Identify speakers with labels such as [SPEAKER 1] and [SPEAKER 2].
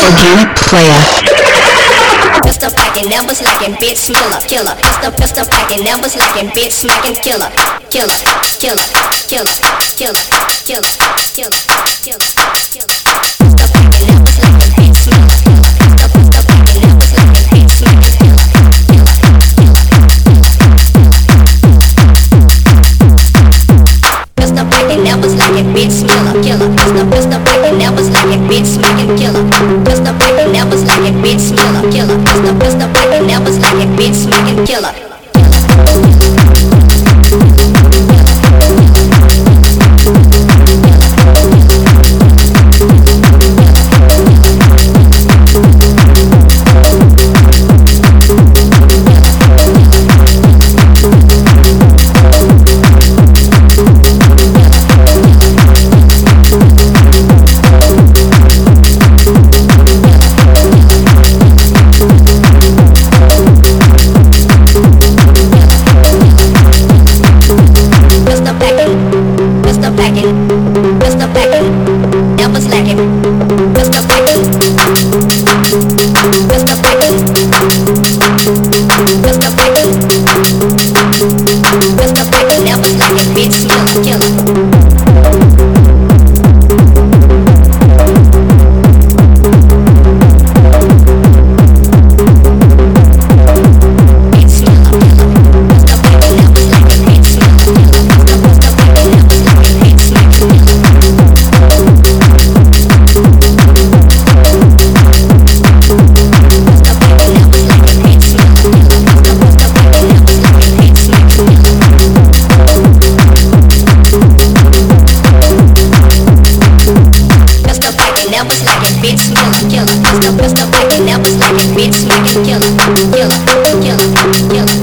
[SPEAKER 1] Organic player.
[SPEAKER 2] Mr. Packing numbers like a bitch smeller, killer. Mr. Packing numbers like a bitch smacking killer, killer, killer, killer, killer, killer, killer, killer, killer. Mr. Packing numbers like a bitch smeller, killer. Mr. Packing numbers like a bitch smacking killer, killer, Mr. Packing numbers like a bitch smeller, killer. Mr. Packing numbers like a bitch smacking killer. Mr. Packing numbers like a bitch smeller, killer. Mr. Packing numbers like a bitch smacking killer. Numbers like a bitch killer, killer. Mr. Packing numbers like a bitch smacking killer, killer, killer, killer.